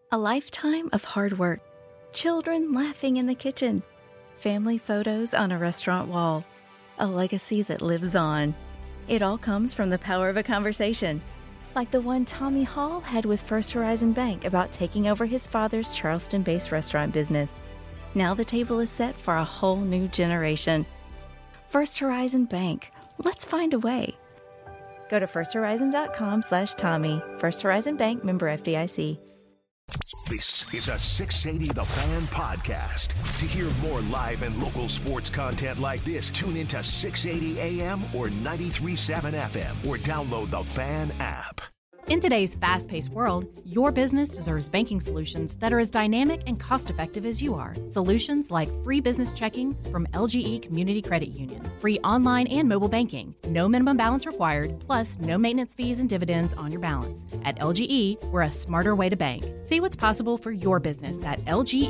A lifetime of hard work, children laughing in the kitchen, family photos on a restaurant wall, a legacy that lives on. It all comes from the power of a conversation, like the one Tommy Hall had with First Horizon Bank about taking over his father's Charleston-based restaurant business. Now the table is set for a whole new generation. First Horizon Bank. Let's find a way. Go to firsthorizon.com/Tommy. First Horizon Bank, member FDIC. This is a 680 The Fan podcast. To hear more live and local sports content like this, tune into 680 AM or 93.7 FM or download the Fan app. In today's fast-paced world, your business deserves banking solutions that are as dynamic and cost-effective as you are. Solutions like free business checking from LGE Community Credit Union, free online and mobile banking, no minimum balance required, plus no maintenance fees and dividends on your balance. At LGE, we're a smarter way to bank. See what's possible for your business at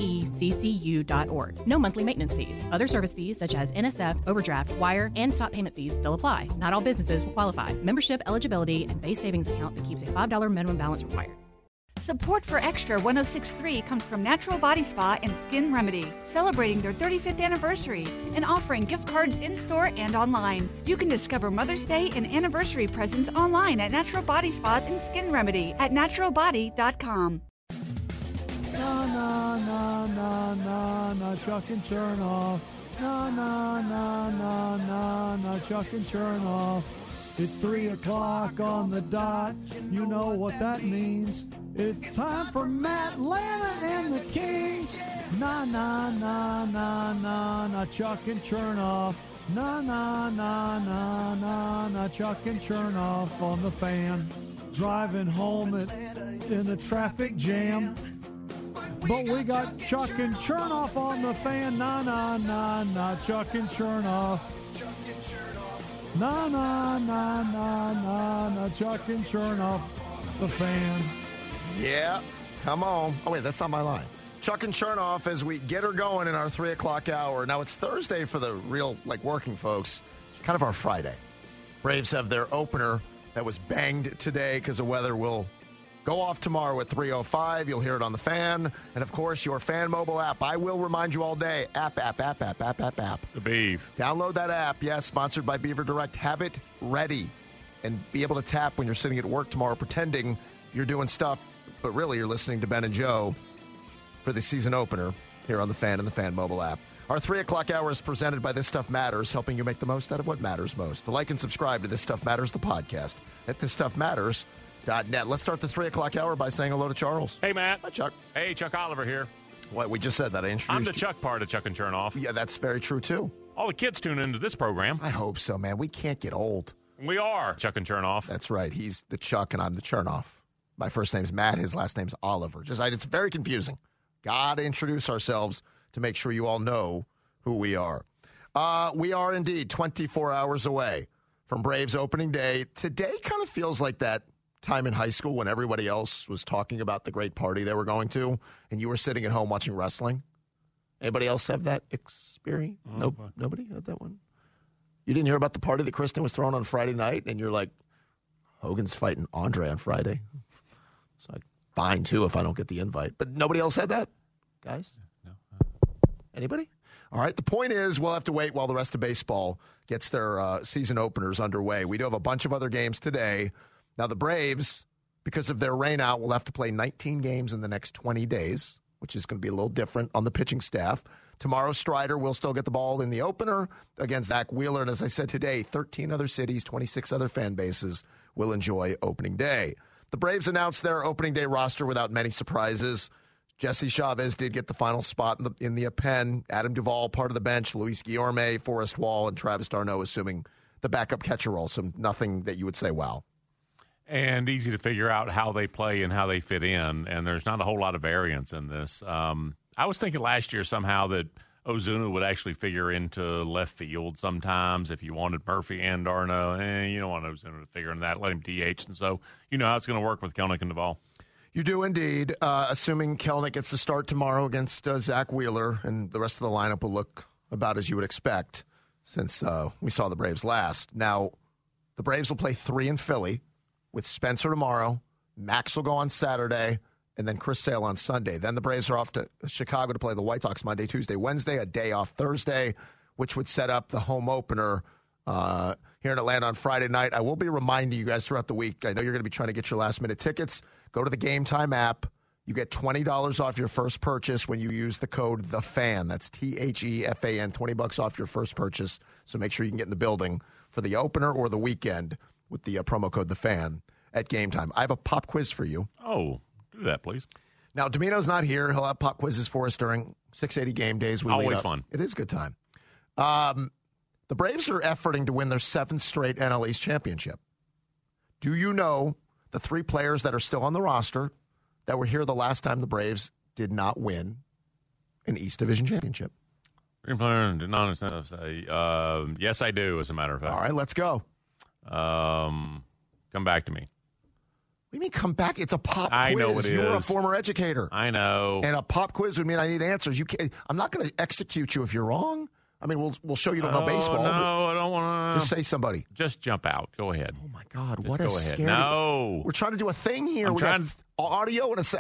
lgeccu.org. No monthly maintenance fees. Other service fees such as NSF, overdraft, wire, and stop payment fees still apply. Not all businesses will qualify. Membership eligibility and base savings account that keeps a $5 minimum balance required. Support for Extra 106.3 comes from Natural Body Spa and Skin Remedy, celebrating their 35th anniversary and offering gift cards in-store and online. You can discover Mother's Day and anniversary presents online at Natural Body Spa and Skin Remedy at naturalbody.com. Na na na na na na Chuck and Chernoff. Na na na na na na Chuck and Chernoff. It's 3 o'clock on the dot. You know what that means. It's time for Matt Lana and the King. Na na na na na na Chuck and Chernoff. Na na na na na na Chuck and Chernoff on the Fan. Driving home in the traffic jam. But we got Chuck and Chernoff on the Fan. Na na na na Chuck and Chernoff. Na na na na na na Chuck and Chernoff, the Fan. Yeah, come on. Oh, wait, that's not my line. Chuck and Chernoff as we get her going in our 3 o'clock hour. Now, it's Thursday for the real, working folks. It's kind of our Friday. Braves have their opener that was banged today because of weather. Will go off tomorrow at 3:05. You'll hear it on the Fan. And, of course, your Fan mobile app. I will remind you all day. App. The Beef. Download that app. Yes, sponsored by Beaver Direct. Have it ready and be able to tap when you're sitting at work tomorrow pretending you're doing stuff, but really you're listening to Ben and Joe for the season opener here on the Fan and the Fan mobile app. Our 3 o'clock hour is presented by This Stuff Matters, helping you make the most out of what matters most. To like and subscribe to This Stuff Matters, the podcast, at thisstuffmatters.net. Let's start the 3 o'clock hour by saying hello to Charles. Hey, Matt. Hi, Chuck. Hey, Chuck Oliver here. What? We just said that. I introduced I'm the you. Chuck part of Chuck and Chernoff. Yeah, that's very true, too. All the kids tune into this program. I hope so, man. We can't get old. We are Chuck and Chernoff. That's right. He's the Chuck and I'm the Chernoff. My first name's Matt. His last name's Oliver. It's very confusing. Got to introduce ourselves to make sure you all know who we are. We are indeed 24 hours away from Braves opening day. Today kind of feels like that time in high school when everybody else was talking about the great party they were going to, and you were sitting at home watching wrestling. Anybody else have that experience? Nope. Nobody had that one? You didn't hear about the party that Kristen was throwing on Friday night, and you're like, Hogan's fighting Andre on Friday. It's like, fine, too, if I don't get the invite. But nobody else had that, guys? No. Anybody? All right, the point is we'll have to wait while the rest of baseball gets their season openers underway. We do have a bunch of other games today. Now, the Braves, because of their rain out, will have to play 19 games in the next 20 days, which is going to be a little different on the pitching staff. Tomorrow, Strider will still get the ball in the opener against Zach Wheeler. And as I said today, 13 other cities, 26 other fan bases will enjoy opening day. The Braves announced their opening day roster without many surprises. Jesse Chavez did get the final spot in the pen. Adam Duvall, part of the bench. Luis Guillorme, Forrest Wall, and Travis d'Arnaud assuming the backup catcher role. So nothing that you would say, wow. And easy to figure out how they play and how they fit in. And there's not a whole lot of variance in this. I was thinking last year somehow that Ozuna would actually figure into left field sometimes if you wanted Murphy and d'Arnaud. You don't want Ozuna to figure in that. Let him DH. And so you know how it's going to work with Kelenic and Duvall. You do indeed, assuming Kelenic gets to start tomorrow against Zach Wheeler, and the rest of the lineup will look about as you would expect since we saw the Braves last. Now, the Braves will play 3 in Philly with Spencer tomorrow. Max will go on Saturday, and then Chris Sale on Sunday. Then the Braves are off to Chicago to play the White Sox Monday, Tuesday, Wednesday, a day off Thursday, which would set up the home opener here in Atlanta on Friday night. I will be reminding you guys throughout the week. I know you're going to be trying to get your last-minute tickets. Go to the Game Time app. You get $20 off your first purchase when you use the code THEFAN. That's THEFAN, $20 off your first purchase. So make sure you can get in the building for the opener or the weekend with the promo code THEFAN at Game Time. I have a pop quiz for you. Oh, do that, please. Now, Domino's not here. He'll have pop quizzes for us during 680 game days. Always fun. It is a good time. The Braves are efforting to win their 7th straight NL East championship. Do you know the 3 players that are still on the roster that were here the last time the Braves did not win an East Division championship? Did not understand. Yes, I do, as a matter of fact. All right, let's go. Come back to me. What do you mean come back? It's a pop quiz. I know it You were a is. former educator. I know. And a pop quiz would mean I need answers. I'm not going to execute you if you're wrong. I mean, we'll show you don't know baseball. No, I don't want to. Just say somebody. Just jump out. Go ahead. Oh, my God. Just What a go ahead. scary. No. We're trying to do a thing here. I'm We trying- got audio and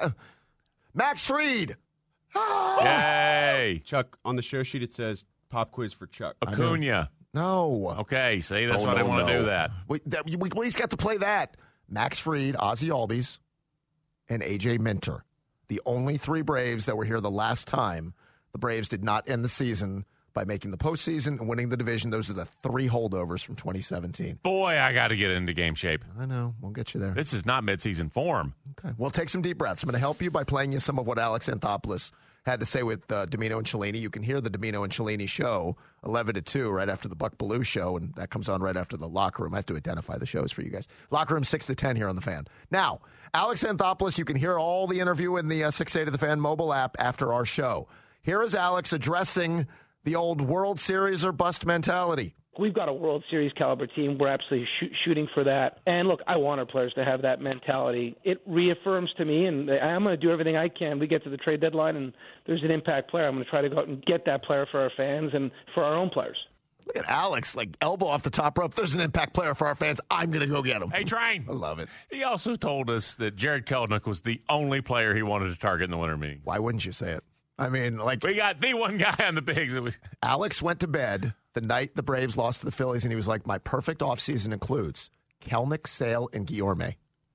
Max Fried. Ah! Yay. Chuck, on the show sheet it says pop quiz for Chuck. Acuna. No. Okay, see, that's Oh, why I didn't want to no. do that. We at least got to play that. Max Fried, Ozzie Albies, and A.J. Minter. The only 3 Braves that were here the last time the Braves did not end the season by making the postseason and winning the division. Those are the 3 holdovers from 2017. Boy, I got to get into game shape. I know. We'll get you there. This is not midseason form. Okay. Well, take some deep breaths. I'm going to help you by playing you some of what Alex Anthopoulos had to say with Domino and Cellini. You can hear the Domino and Cellini show 11 to 2 right after the Buck Belue show, and that comes on right after the Locker Room. I have to identify the shows for you guys. Locker Room 6 to 10 here on The Fan. Now, Alex Anthopoulos, you can hear all the interview in the 680 The Fan mobile app after our show. Here is Alex addressing the old World Series or bust mentality. We've got a World Series caliber team. We're absolutely shooting for that. And look, I want our players to have that mentality. It reaffirms to me, and I'm going to do everything I can. We get to the trade deadline, and there's an impact player. I'm going to try to go out and get that player for our fans and for our own players. Look at Alex, like elbow off the top rope. There's an impact player for our fans. I'm going to go get him. Hey, Train. I love it. He also told us that Jared Kelenic was the only player he wanted to target in the winter meeting. Why wouldn't you say it? I mean, like, We got the one guy on the bigs. Alex went to bed the night the Braves lost to the Phillies, and he was like, my perfect offseason includes Kelenic, Sale, and Guillorme.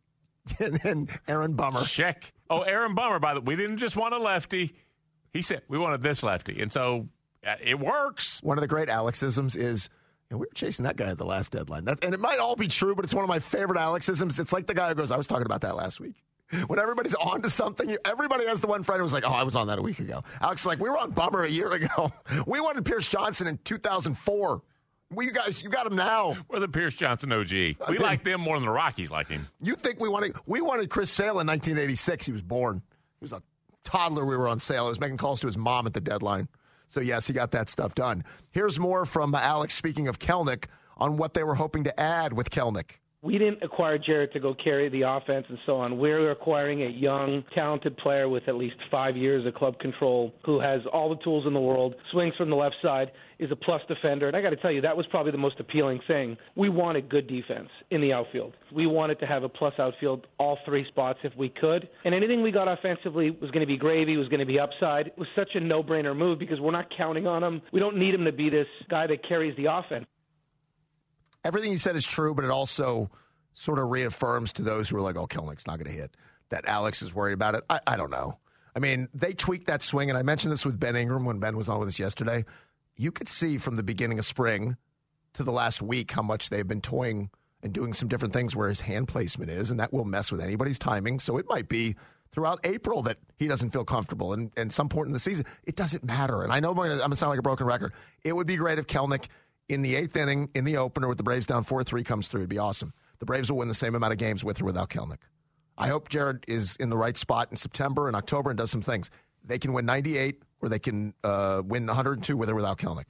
and Aaron Bummer. Check. Oh, Aaron Bummer, by the way. We didn't just want a lefty. He said we wanted this lefty. And so it works. One of the great Alexisms is, we were chasing that guy at the last deadline. And it might all be true, but it's one of my favorite Alexisms. It's like the guy who goes, I was talking about that last week. When everybody's on to something, everybody has the one friend who was like, I was on that a week ago. Alex is like, we were on Bummer a year ago. We wanted Pierce Johnson in 2004. You got him now. We're the Pierce Johnson OG. We like them more than the Rockies like him. You think we wanted Chris Sale in 1986. He was born. He was a toddler. We were on sale. I was making calls to his mom at the deadline. So, yes, he got that stuff done. Here's more from Alex, speaking of Kelenic, on what they were hoping to add with Kelenic. We didn't acquire Jared to go carry the offense and so on. We're acquiring a young, talented player with at least 5 years of club control who has all the tools in the world, swings from the left side, is a plus defender. And I got to tell you, that was probably the most appealing thing. We wanted good defense in the outfield. We wanted to have a plus outfield, all 3 spots if we could. And anything we got offensively was going to be gravy, was going to be upside. It was such a no-brainer move because we're not counting on him. We don't need him to be this guy that carries the offense. Everything he said is true, but it also sort of reaffirms to those who are like, Kelenic's not going to hit, that Alex is worried about it. I don't know. I mean, they tweaked that swing, and I mentioned this with Ben Ingram when Ben was on with us yesterday. You could see from the beginning of spring to the last week how much they've been toying and doing some different things where his hand placement is, and that will mess with anybody's timing. So it might be throughout April that he doesn't feel comfortable, and some point in the season, it doesn't matter. And I know I'm going to sound like a broken record. It would be great if Kelenic in the 8th inning, in the opener with the Braves down 4-3 comes through. It'd be awesome. The Braves will win the same amount of games with or without Kelenic. I hope Jared is in the right spot in September and October and does some things. They can win 98 or they can win 102 with or without Kelenic.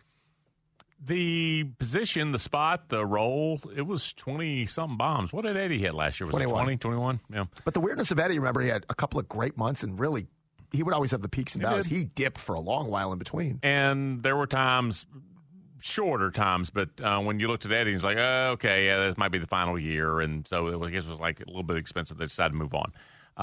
The position, the spot, the role, it was 20-something bombs. What did Eddie hit last year? Was 21. it 20, 21? Yeah. But the weirdness of Eddie, remember, he had a couple of great months and really he would always have the peaks and valleys. He dipped for a long while in between. And there were times, shorter times, but when you looked at Eddie, he's like, okay, yeah, this might be the final year. And so I guess it was like a little bit expensive. They decided to move on.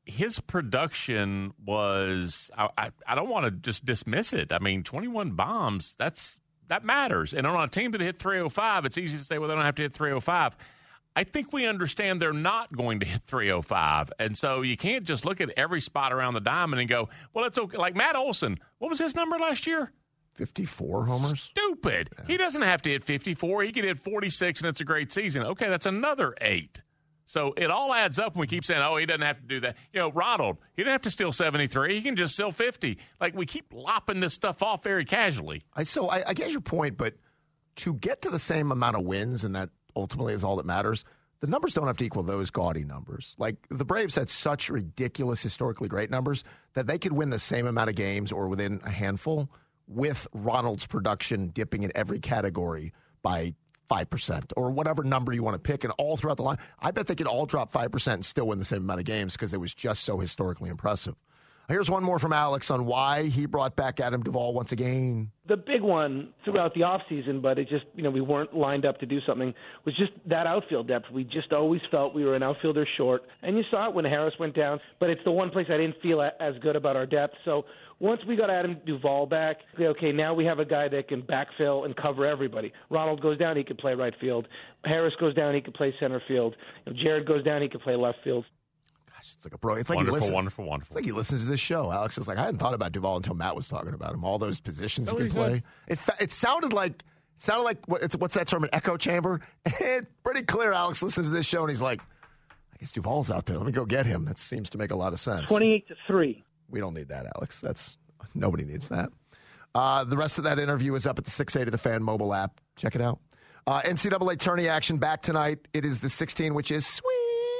his production was, I don't want to just dismiss it. I mean, 21 bombs, that matters. And on a team that hit 305, it's easy to say, well, they don't have to hit 305. I think we understand they're not going to hit 305. And so you can't just look at every spot around the diamond and go, well, it's okay. Like Matt Olson, what was his number last year? 54 homers? Stupid. Yeah. He doesn't have to hit 54. He could hit 46, and it's a great season. Okay, that's another 8. So it all adds up when we keep saying, oh, he doesn't have to do that. You know, Ronald, he didn't have to steal 73. He can just steal 50. Like, we keep lopping this stuff off very casually. I get your point, but to get to the same amount of wins, and that ultimately is all that matters, the numbers don't have to equal those gaudy numbers. Like, the Braves had such ridiculous, historically great numbers that they could win the same amount of games or within a handful with Ronald's production dipping in every category by 5% or whatever number you want to pick, and all throughout the line. I bet they could all drop 5% and still win the same amount of games because it was just so historically impressive. Here's one more from Alex on why he brought back Adam Duvall once again. The big one throughout the offseason, but it just, we weren't lined up to do something, was just that outfield depth. We just always felt we were an outfielder short, and you saw it when Harris went down, but it's the one place I didn't feel as good about our depth. So once we got Adam Duvall back, okay, now we have a guy that can backfill and cover everybody. Ronald goes down, he can play right field. Harris goes down, he can play center field. Jared goes down, he can play left field. Gosh, it's like a bro. It's like wonderful. It's like he listens to this show. Alex is like, I hadn't thought about Duvall until Matt was talking about him. All those positions he can play. It sounded like what's that term? An echo chamber. It's pretty clear. Alex listens to this show and he's like, I guess Duvall's out there. Let me go get him. That seems to make a lot of sense. 28-3. We don't need that, Alex. Nobody needs that. The rest of that interview is up at the 680 The Fan mobile app. Check it out. NCAA tourney action back tonight. It is the 16, which is sweet.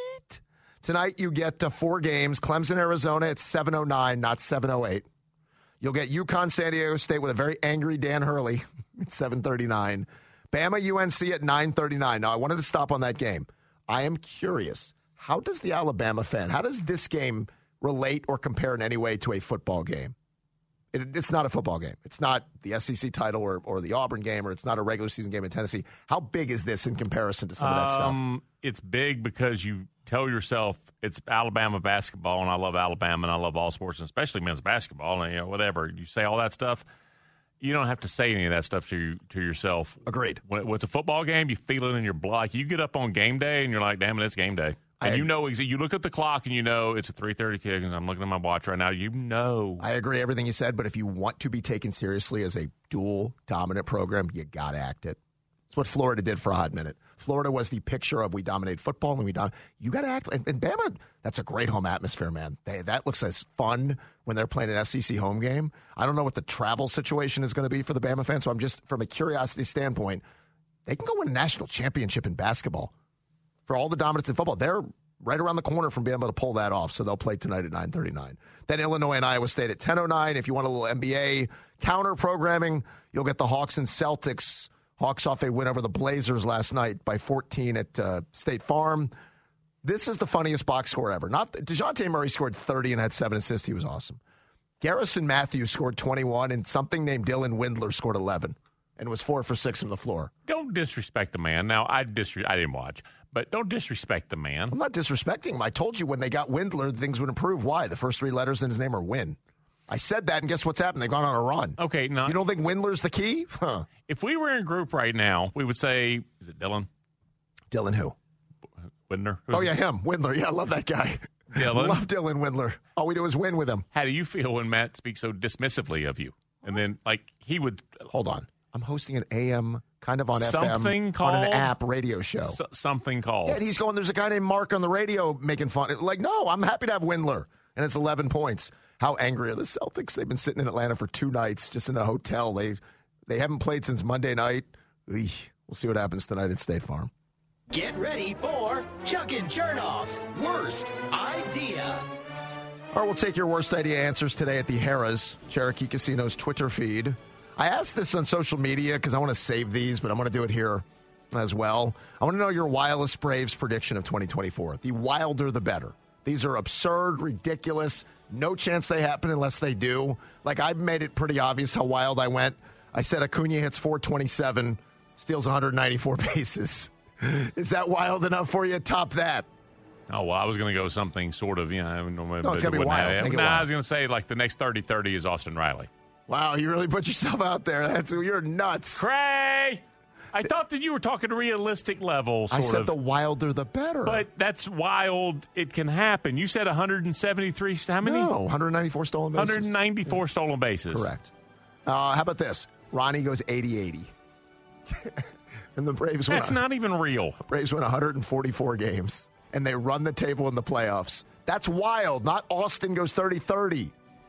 Tonight you get 4 games. Clemson, Arizona at 7:09, not 7:08. You'll get UConn, San Diego State with a very angry Dan Hurley at 7:39. Bama, UNC at 9:39. Now, I wanted to stop on that game. I am curious. How does the Alabama fan, how does this game relate or compare in any way to a football game? It's not a football game. It's not the SEC title or the Auburn game, or it's not a regular season game in Tennessee. How big is this in comparison to some of that stuff? It's big because you tell yourself it's Alabama basketball, and I love Alabama, and I love all sports, and especially men's basketball, and whatever. You say all that stuff. You don't have to say any of that stuff to yourself. Agreed. When it's a football game, you feel it in your blood. You get up on game day, and you're like, damn it, it's game day. And you look at the clock and it's a 3:30 kick, and I'm looking at my watch right now. I agree everything you said, but if you want to be taken seriously as a dual dominant program, you got to act it. It's what Florida did for a hot minute. Florida was the picture of we dominate football, and you got to act. And Bama, that's a great home atmosphere, man. That looks as fun when they're playing an SEC home game. I don't know what the travel situation is going to be for the Bama fans, so I'm just, from a curiosity standpoint, they can go win a national championship in basketball. For all the dominance in football, they're right around the corner from being able to pull that off, so they'll play tonight at 9:39. Then Illinois and Iowa State at 10:09. If you want a little NBA counter programming, you'll get the Hawks and Celtics. Hawks off a win over the Blazers last night by 14 at State Farm. This is the funniest box score ever. DeJounte Murray scored 30 and had 7 assists. He was awesome. Garrison Matthews scored 21, and something named Dylan Windler scored 11 and was 4 for 6 from the floor. Don't disrespect the man. Now, I didn't watch. But don't disrespect the man. I'm not disrespecting him. I told you when they got Windler, things would improve. Why? The first 3 letters in his name are Win. I said that, and guess what's happened? They've gone on a run. Okay, no. You don't think Windler's the key? Huh. If we were in a group right now, we would say, is it Dylan? Dylan who? Windler. Him. Windler. Yeah, I love that guy. Dylan. Love Dylan Windler. All we do is win with him. How do you feel when Matt speaks so dismissively of you? And then, he would... Hold on. I'm hosting an AM... kind of on something FM, called, on an app radio show. Something called. Yeah, and he's going, there's a guy named Mark on the radio making fun. Like, no, I'm happy to have Windler. And it's 11 points. How angry are the Celtics? They've been sitting in Atlanta for 2 nights, just in a hotel. They haven't played since Monday night. We'll see what happens tonight at State Farm. Get ready for Chuck and Chernoff's Worst Idea. All right, we'll take your worst idea answers today at the Harrah's, Cherokee Casino's Twitter feed. I asked this on social media because I want to save these, but I want to do it here as well. I want to know your wildest Braves prediction of 2024. The wilder, the better. These are absurd, ridiculous, no chance they happen unless they do. Like, I've made it pretty obvious how wild I went. I said Acuna hits 427, steals 194 bases. Is that wild enough for you? Top that. Oh, well, I was going to go something sort of, No, it's got to be wild. I was going to say, like, the next 30-30 is Austin Riley. Wow, you really put yourself out there. You're nuts. Cray! I thought that you were talking realistic level, I said the wilder the better. But that's wild. It can happen. You said 173, how many? No, 194 stolen bases. 194 stolen bases. Correct. How about this? Ronnie goes 80-80. And the Braves win. That's not even real. Braves win 144 games, and they run the table in the playoffs. That's wild. Not Austin goes 30-30.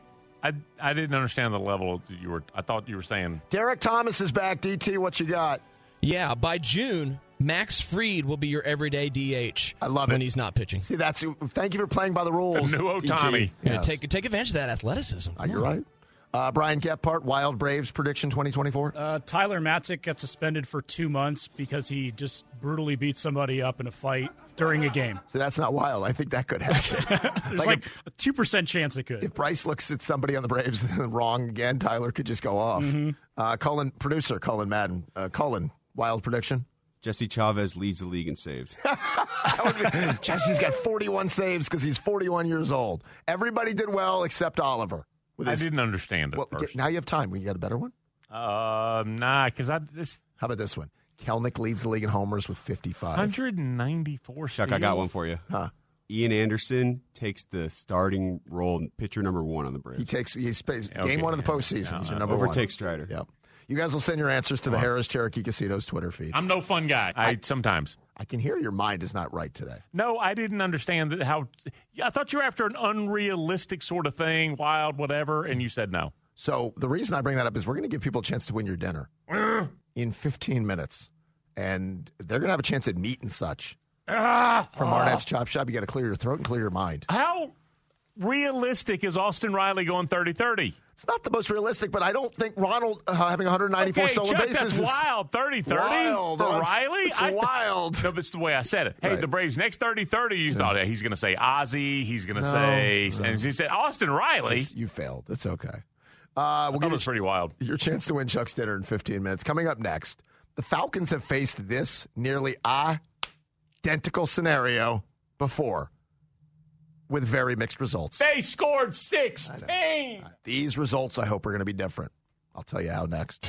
I didn't understand the level I thought you were saying. Derek Thomas is back. DT, what you got? Yeah, by June, Max Fried will be your everyday DH. I love it when he's not pitching. See, thank you for playing by the rules. The new Ohtani. Yeah, take advantage of that athleticism. You're right. Brian Gephardt, Wild Braves prediction 2024? Tyler Matzik got suspended for 2 months because he just brutally beat somebody up in a fight during a game. So that's not wild. I think that could happen. There's like a 2% chance it could. If Bryce looks at somebody on the Braves wrong again, Tyler could just go off. Mm-hmm. Producer Cullen Madden. Cullen, Wild prediction? Jesse Chavez leads the league in saves. Jesse's got 41 saves because he's 41 years old. Everybody did well except Oliver. I didn't understand it first. Now you have time. You got a better one? Nah, because How about this one? Kelnick leads the league in homers with 55. 194 Chuck, I got one for you. Huh? Ian Anderson takes the starting role, pitcher number 1 on the Braves. He's game 1 of the postseason. He's your number 1. Overtakes Strider. Yep. You guys will send your answers to the Harris Cherokee Casino's Twitter feed. I'm no fun guy. Sometimes. I can hear your mind is not right today. No, I didn't understand how. I thought you were after an unrealistic sort of thing, wild, whatever, and you said no. So the reason I bring that up is we're going to give people a chance to win your dinner in 15 minutes. And they're going to have a chance at meat and such. From Arnett's Chop Shop, you got to clear your throat and clear your mind. How realistic is Austin Riley going 30-30? It's not the most realistic, but I don't think Ronald having 194 stolen bases that's wild. 30-30 for Riley? It's wild. No, but it's the way I said it. Hey, right. The Braves, next 30-30, you thought he's going to say Ozzie, he's going to say, and he said Austin Riley. You failed. It's okay. We'll give it pretty wild. Your chance to win Chuck's dinner in 15 minutes. Coming up next, the Falcons have faced this nearly identical scenario before, with very mixed results. They scored 16. These results, I hope, are going to be different. I'll tell you how next.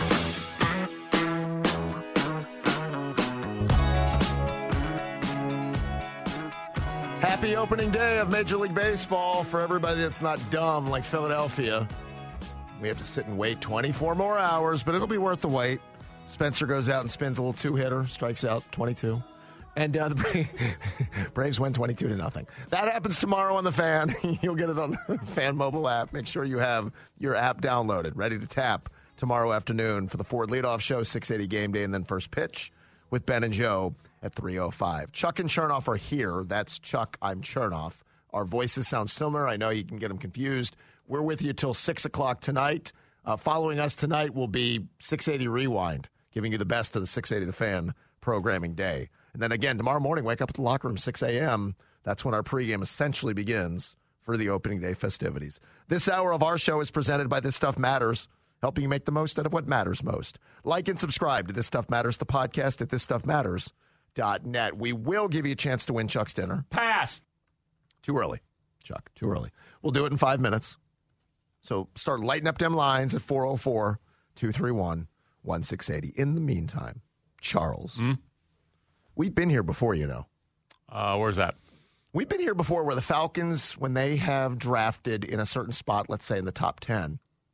Happy opening day of Major League Baseball for everybody that's not dumb like Philadelphia. We have to sit and wait 24 more hours, but it'll be worth the wait. Spencer goes out and spins a little two-hitter, strikes out 22. And the Braves win 22-0. That happens tomorrow on the Fan. You'll get it on the Fan mobile app. Make sure you have your app downloaded, ready to tap tomorrow afternoon for the Ford Leadoff Show, 6:80 game day, and then first pitch with Ben and Joe at 3:05. Chuck and Chernoff are here. That's Chuck. I'm Chernoff. Our voices sound similar. I know you can get them confused. We're with you till 6 o'clock tonight. Following us tonight will be 680 Rewind, giving you the best of the 680 The Fan programming day. And then again, tomorrow morning, wake up at the locker room, 6 a.m. That's when our pregame essentially begins for the opening day festivities. This hour of our show is presented by This Stuff Matters, helping you make the most out of what matters most. Like and subscribe to This Stuff Matters, the podcast at thisstuffmatters.net. We will give you a chance to win Chuck's dinner. Pass. Too early, Chuck, too early. We'll do it in 5 minutes. So start lighting up them lines at 404-231-1680. In the meantime, Charles, we've been here before, you know. Where's that? We've been here before where the Falcons, when they have drafted in a certain spot, let's say in the top 10,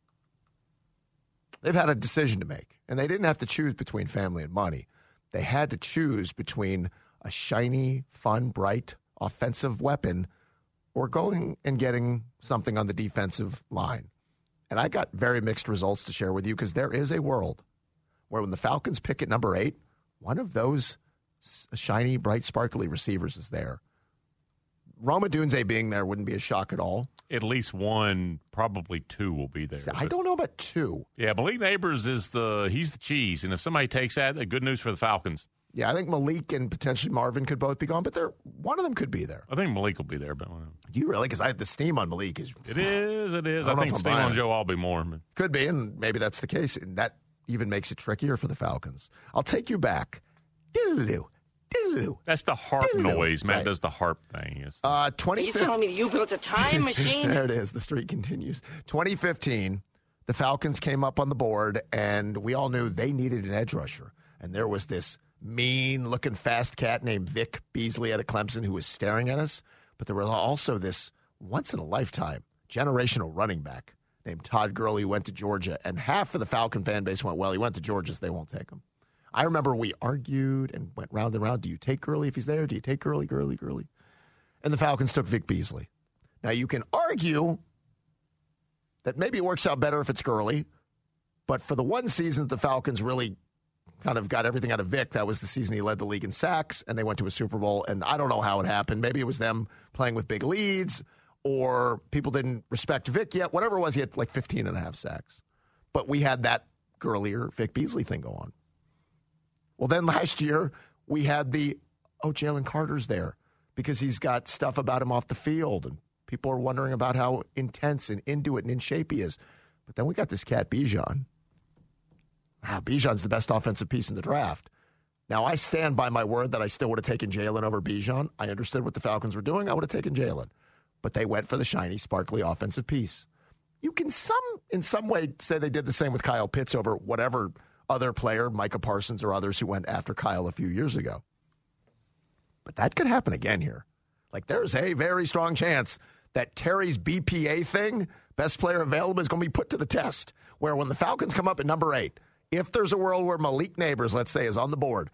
they've had a decision to make. And they didn't have to choose between family and money. They had to choose between a shiny, fun, bright, offensive weapon or going and getting something on the defensive line. And I got very mixed results to share with you because there is a world where when the Falcons pick at number 8, one of those shiny, bright, sparkly receivers is there. Roma Dunze being there wouldn't be a shock at all. At least one, probably two will be there. I don't know about two. Yeah, Malik Neighbors he's the cheese. And if somebody takes that, good news for the Falcons. Yeah, I think Malik and potentially Marvin could both be gone, but one of them could be there. I think Malik will be there. But do you really? Because I have the steam on Malik. It is. I think steam on Joe I'll be more. Could be, and maybe that's the case. And that even makes it trickier for the Falcons. I'll take you back. That's the harp noise. Matt does the harp thing. 2015. Are you telling me you built a time machine? There it is. The streak continues. 2015, the Falcons came up on the board, and we all knew they needed an edge rusher. And there was this mean-looking fast cat named Vic Beasley out of Clemson who was staring at us. But there was also this once-in-a-lifetime generational running back named Todd Gurley who went to Georgia. And half of the Falcon fan base went, well, he went to Georgia, so they won't take him. I remember we argued and went round and round. Do you take Gurley if he's there? Do you take Gurley? And the Falcons took Vic Beasley. Now, you can argue that maybe it works out better if it's Gurley, but for the one season that the Falcons really kind of got everything out of Vic, that was the season he led the league in sacks, and they went to a Super Bowl, and I don't know how it happened. Maybe it was them playing with big leads, or people didn't respect Vic yet. Whatever it was, he had like 15 and a half sacks. But we had that Gurley or Vic Beasley thing go on. Well, then last year, we had Jalen Carter's there because he's got stuff about him off the field, and people are wondering about how intense and into it and in shape he is. But then we got this cat, Bijan. Wow, Bijan's the best offensive piece in the draft. Now, I stand by my word that I still would have taken Jalen over Bijan. I understood what the Falcons were doing. I would have taken Jalen. But they went for the shiny, sparkly offensive piece. You can in some way say they did the same with Kyle Pitts over whatever other player, Micah Parsons or others who went after Kyle a few years ago. But that could happen again here. Like, there's a very strong chance that Terry's BPA thing, best player available, is going to be put to the test, where when the Falcons come up at number 8, if there's a world where Malik Neighbors, let's say, is on the board,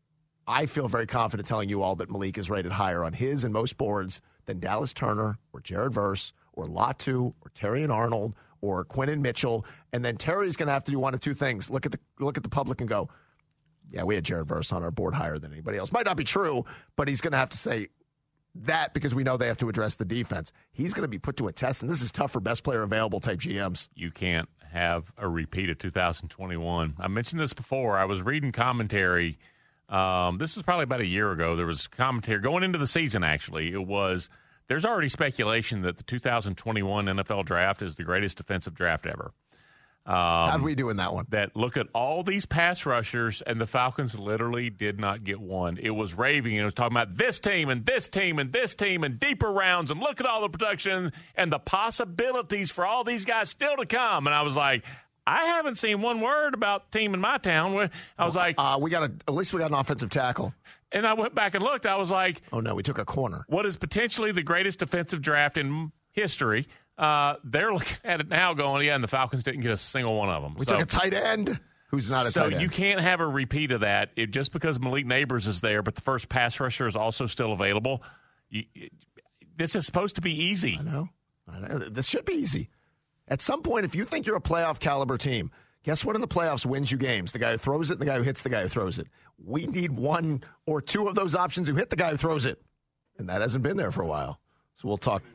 I feel very confident telling you all that Malik is rated higher on his and most boards than Dallas Turner or Jared Verse or Latu or Terrion Arnold or Quinton Mitchell. And then Terry's going to have to do one of two things. Look at the public and go, yeah, we had Jared Verse on our board higher than anybody else. Might not be true, but he's going to have to say that because we know they have to address the defense. He's going to be put to a test, and this is tough for best player available type GMs. You can't have a repeat of 2021. I mentioned this before. I was reading commentary. This is probably about a year ago. There was commentary going into the season, actually. There's already speculation that the 2021 NFL draft is the greatest defensive draft ever. How'd we do in that one? That look at all these pass rushers, and the Falcons literally did not get one. It was raving, and it was talking about this team and this team and this team and deeper rounds, and look at all the production and the possibilities for all these guys still to come. And I was like, I haven't seen one word about team in my town. I was like, at least we got an offensive tackle. And I went back and looked. I was like, oh no, we took a corner. What is potentially the greatest defensive draft in history? They're looking at it now going, yeah, and the Falcons didn't get a single one of them. We took a tight end who's not a tight end. So you can't have a repeat of that just because Malik Neighbors is there, but the first pass rusher is also still available. This is supposed to be easy. I know. This should be easy. At some point, if you think you're a playoff caliber team, guess what in the playoffs wins you games? The guy who throws it and the guy who hits the guy who throws it. We need one or two of those options who hit the guy who throws it. And that hasn't been there for a while. So we'll talk.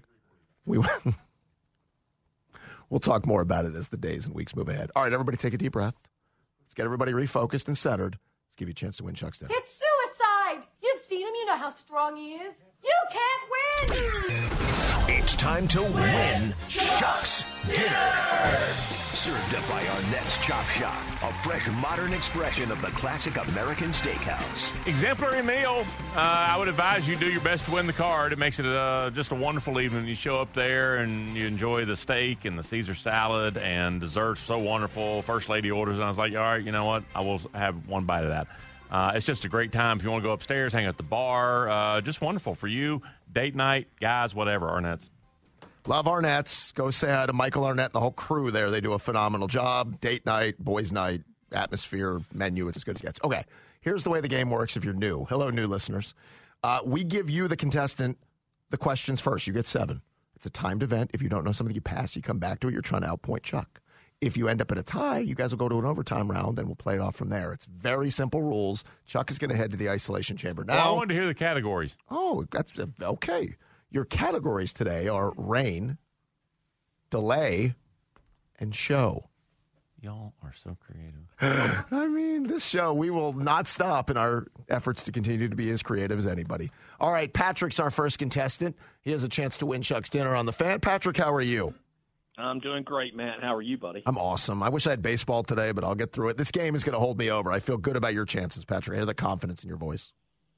We'll talk more about it as the days and weeks move ahead. All right, everybody take a deep breath. Let's get everybody refocused and centered. Let's give you a chance to win Chuck's dinner. It's suicide! You've seen him. You know how strong he is. You can't win! It's time to win Chuck's Dinner. Served up by Arnett's Chop Shop, a fresh, modern expression of the classic American steakhouse. Exemplary meal. I would advise you do your best to win the card. It makes it just a wonderful evening. You show up there and you enjoy the steak and the Caesar salad and desserts. So wonderful. First lady orders, and I was like, all right, you know what? I will have one bite of that. It's just a great time. If you want to go upstairs, hang at the bar, just wonderful for you. Date night, guys, whatever, Arnett's. Love Arnett's. Go say hi to Michael Arnett and the whole crew there. They do a phenomenal job. Date night, boys night, atmosphere, menu. It's as good as it gets. Okay, here's the way the game works if you're new. Hello, new listeners. We give you, the contestant, the questions first. You get 7. It's a timed event. If you don't know something, you pass. You come back to it. You're trying to outpoint Chuck. If you end up in a tie, you guys will go to an overtime round, and we'll play it off from there. It's very simple rules. Chuck is going to head to the isolation chamber now. Well, I wanted to hear the categories. Oh, that's okay. Your categories today are rain, delay, and show. Y'all are so creative. I mean, this show, we will not stop in our efforts to continue to be as creative as anybody. All right, Patrick's our first contestant. He has a chance to win Chuck's Dinner on the Fan. Patrick, how are you? I'm doing great, Matt. How are you, buddy? I'm awesome. I wish I had baseball today, but I'll get through it. This game is going to hold me over. I feel good about your chances, Patrick. I hear the confidence in your voice.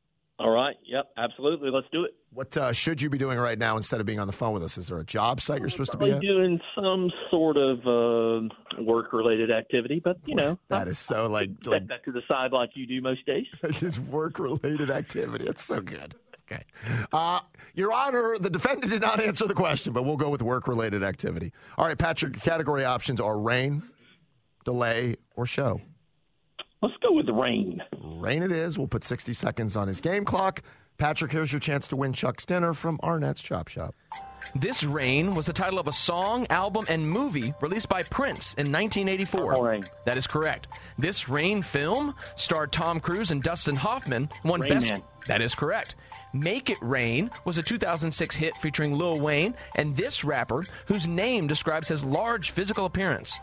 All right. Yep, absolutely. Let's do it. What should you be doing right now instead of being on the phone with us? Is there a job site you're supposed to be at? Doing some sort of work-related activity, but, That is so set that to the side like you do most days. Just work-related activity. It's so good. It's okay. Your Honor, the defendant did not answer the question, but we'll go with work-related activity. All right, Patrick, category options are rain, delay, or show. Let's go with rain. Rain it is. We'll put 60 seconds on his game clock. Patrick, here's your chance to win Chuck's dinner from Arnett's Chop Shop. This Rain was the title of a song, album, and movie released by Prince in 1984. Rain. That is correct. This Rain film starred Tom Cruise and Dustin Hoffman. Won Rain Best. Man. That is correct. Make It Rain was a 2006 hit featuring Lil Wayne and this rapper whose name describes his large physical appearance.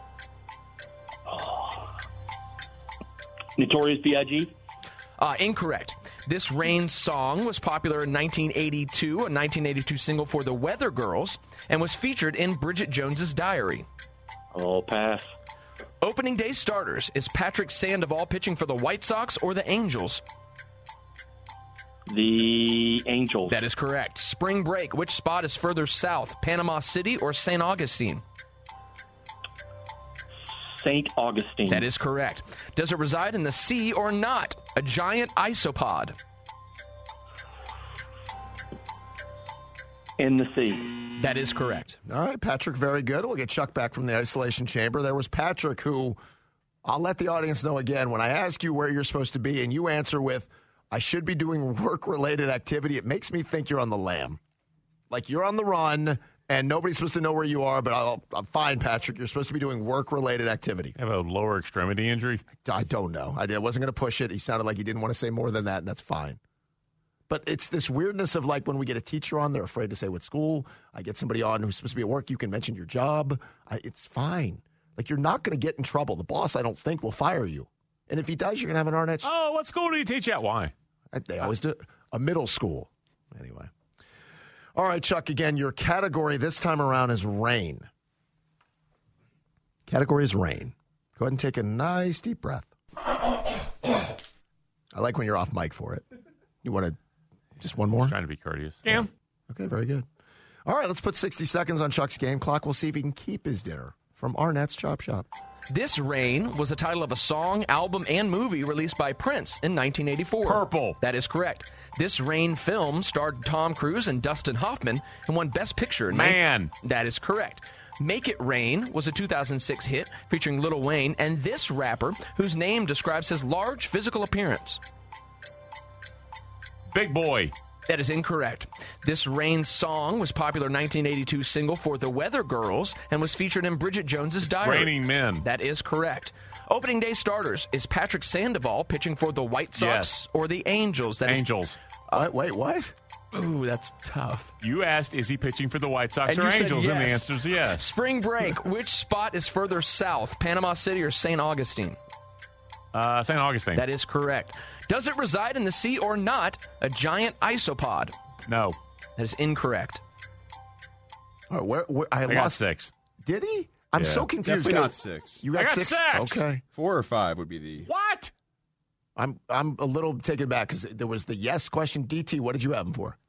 Notorious B.I.G.? Incorrect. This Rain song was popular in 1982, a 1982 single for the Weather Girls, and was featured in Bridget Jones's Diary. Oh, pass. Opening day starters. Is Patrick Sandoval pitching for the White Sox or the Angels? The Angels. That is correct. Spring break. Which spot is further south, Panama City or St. Augustine? St. Augustine. That is correct. Does it reside in the sea or not? A giant isopod. In the sea. That is correct. All right, Patrick, very good. We'll get Chuck back from the isolation chamber. There was Patrick who, I'll let the audience know again, when I ask you where you're supposed to be and you answer with, I should be doing work-related activity, it makes me think you're on the lam. Like you're on the run and nobody's supposed to know where you are, but I'm fine, Patrick. You're supposed to be doing work-related activity. Have a lower extremity injury? I don't know. I wasn't going to push it. He sounded like he didn't want to say more than that, and that's fine. But it's this weirdness of like when we get a teacher on, they're afraid to say what school. I get somebody on who's supposed to be at work. You can mention your job. It's fine. Like you're not going to get in trouble. The boss, I don't think, will fire you. And if he does, you're going to have an Arnett. Oh, what school do you teach at? Why? They always do. A middle school. Anyway. All right, Chuck, again, your category this time around is rain. Category is rain. Go ahead and take a nice deep breath. I like when you're off mic for it. You want to just one more? Trying to be courteous. Yeah. Okay, very good. All right, let's put 60 seconds on Chuck's game clock. We'll see if he can keep his dinner from Arnett's Chop Shop. This Rain was the title of a song, album, and movie released by Prince in 1984. Purple. That is correct. This Rain film starred Tom Cruise and Dustin Hoffman and won Best Picture. Man. That is correct. Make It Rain was a 2006 hit featuring Lil Wayne and this rapper whose name describes his large physical appearance. Big Boy. That is incorrect. This Rain song was popular 1982 single for the Weather Girls and was featured in Bridget Jones's Diary. Raining Men. That is correct. Opening day starters. Is Patrick Sandoval pitching for the White Sox or the Angels? That Angels. Wait, what? Ooh, that's tough. You asked, is he pitching for the White Sox And or you said Angels? yes. And the answer is yes. Spring break. Which spot is further south, Panama City or St. Augustine? St. Augustine. That is correct. Does it reside in the sea or not? A giant isopod. No. That is incorrect. All right, I got lost 6. Did he? I'm so confused. Definitely not 6. You got, I got 6? 6. Okay. 4 or 5 would be the... What? I'm a little taken back because there was the yes question. DT, what did you have him for?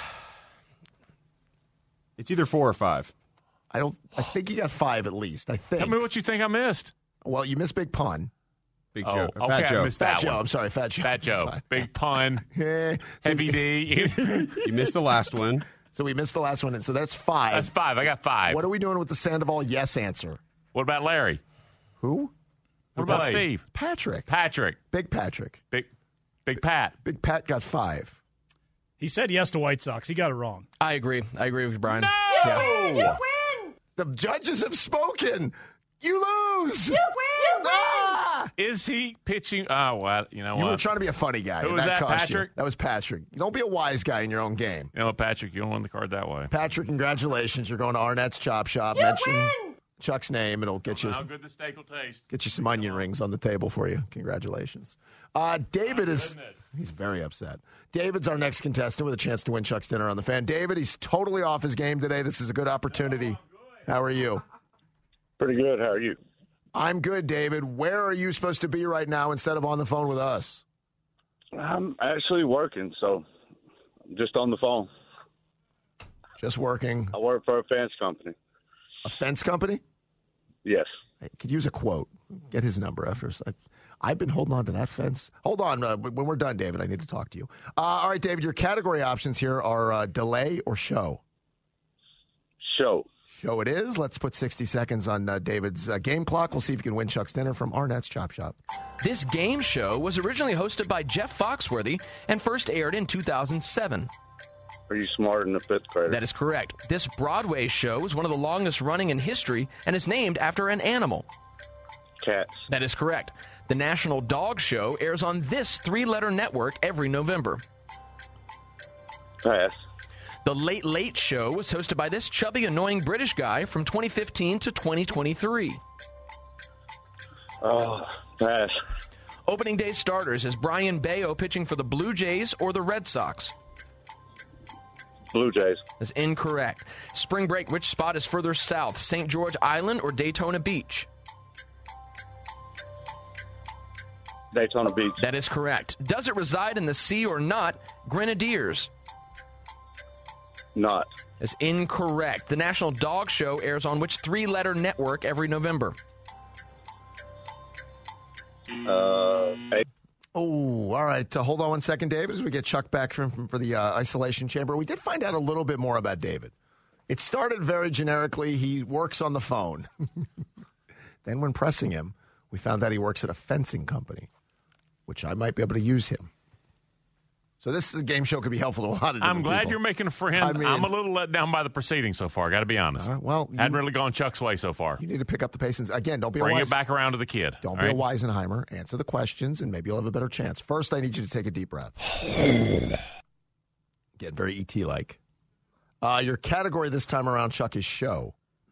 It's either 4 or 5. I think he got 5 at least. I think. Tell me what you think I missed. Well, you missed Big Pun. Big Oh, Joe. okay, Fat Joe. I missed Fat that Joe. one. I'm sorry, Fat Joe. Fat Joe. Big Pun. Yeah. Heavy D. You missed the last one. So we missed the last one, and so that's 5. That's 5. I got 5. What are we doing with the Sandoval yes answer? What about Larry? Who? What about Larry? Steve? Patrick. Big Patrick. Big Pat. Big Pat got 5. He said yes to White Sox. He got it wrong. I agree. I agree with you, Brian. No! You win! The judges have spoken. You lose. You win! Ah! Is he pitching? Oh, well, you know what? You were trying to be a funny guy. Who was that, cost you. Patrick? That was Patrick. You don't be a wise guy in your own game. You know what, Patrick? You don't win the card that way. Patrick, congratulations. You're going to Arnett's Chop Shop. You Mention win! Chuck's name. It'll get you How good the steak will taste. get you some onion rings on the table for you. Congratulations. David is he's very upset. David's our next contestant with a chance to win Chuck's dinner on the Fan. David, he's totally off his game today. This is a good opportunity. How are you? Pretty good. How are you? I'm good, David. Where are you supposed to be right now instead of on the phone with us? I'm actually working, so I'm just on the phone. Just working. I work for a fence company. A fence company? Yes. I could use a quote. Get his number after. I've been holding on to that fence. Hold on. When we're done, David, I need to talk to you. All right, David, your category options here are delay or show. Show. Show it is. Let's put 60 seconds on David's game clock. We'll see if you can win Chuck's dinner from Arnett's Chop Shop. This game show was originally hosted by Jeff Foxworthy and first aired in 2007. Are you smarter than a fifth grader? That is correct. This Broadway show is one of the longest running in history and is named after an animal. Cats. That is correct. The National Dog Show airs on this 3-letter network every November. Pass. The Late Late Show was hosted by this chubby, annoying British guy from 2015 to 2023. Pass. Opening day starters is Brian Bayo pitching for the Blue Jays or the Red Sox. Blue Jays. That's incorrect. Spring break, which spot is further south, St. George Island or Daytona Beach? Daytona Beach. That is correct. Does it reside in the sea or not? Grenadiers. Not. That's incorrect. The National Dog Show airs on which 3-letter network every November? A. Oh, all right. Hold on one second, David, as we get Chuck back for the isolation chamber. We did find out a little bit more about David. It started very generically. He works on the phone. Then when pressing him, we found out he works at a fencing company, which I might be able to use him. So this game show could be helpful to a lot of different I'm glad people. you're making a friend. I mean, I'm a little let down by the proceedings so far. Got to be honest. Well, hadn't really gone Chuck's way so far. You need to pick up the pace. And again, don't be Bring a it back around to the kid. Don't all be right? a Weisenheimer. Answer the questions, and maybe you'll have a better chance. First, I need you to take a deep breath. Get very ET-like. Your category this time around, Chuck, is show.